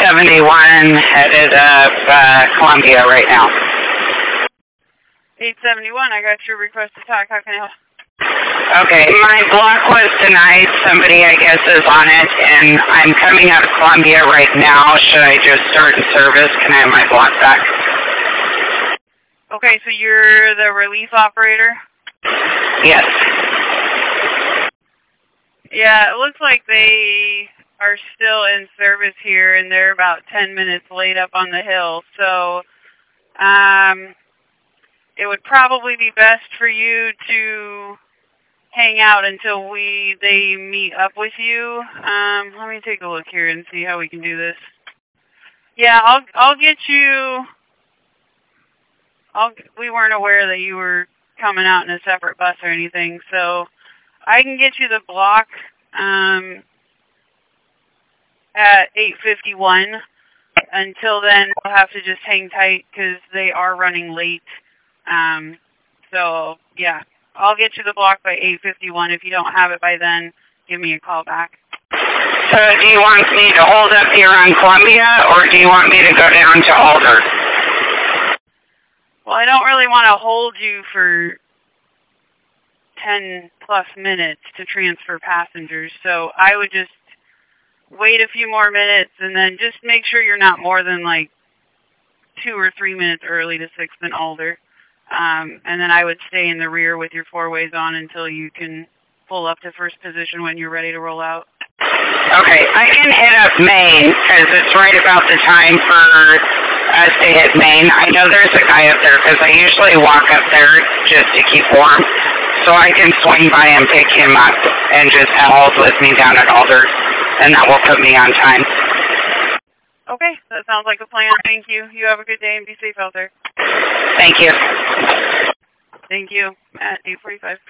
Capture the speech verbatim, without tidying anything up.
seventy-one headed up uh, Columbia right now. eight seventy-one, I got your request to talk. How can I help? Okay, my block was denied. Somebody, I guess, is on it, and I'm coming out of Columbia right now. Should I just start service? Can I have my block back? Okay, so you're the relief operator? Yes. Yeah, it looks like they are still in service here, and they're about ten minutes late up on the hill. So um, it would probably be best for you to hang out until we they meet up with you. Um, let me take a look here and see how we can do this. Yeah, I'll I'll get you. I'll, we weren't aware that you were coming out in a separate bus or anything, so I can get you the block um, at eight fifty-one. Until then, we'll have to just hang tight because they are running late. Um, so, yeah, I'll get you the block by eight fifty-one. If you don't have it by then, give me a call back. So do you want me to hold up here on Columbia, or do you want me to go down to Alder? Well, I don't really want to hold you for ten plus minutes to transfer passengers, so I would just wait a few more minutes and then just make sure you're not more than like two or three minutes early to sixth and Alder. Um, and then I would stay in the rear with your four ways on until you can pull up to first position when you're ready to roll out. Okay, I can hit up Maine because it's right about the time for us to hit Maine. I know there's a guy up there because I usually walk up there just to keep warm. So I can swing by and pick him up and just haul with me down at Alder. And that will put me on time. Okay, that sounds like a plan. Thank you. You have a good day and be safe out there. Thank you. Thank you. At eight forty-five.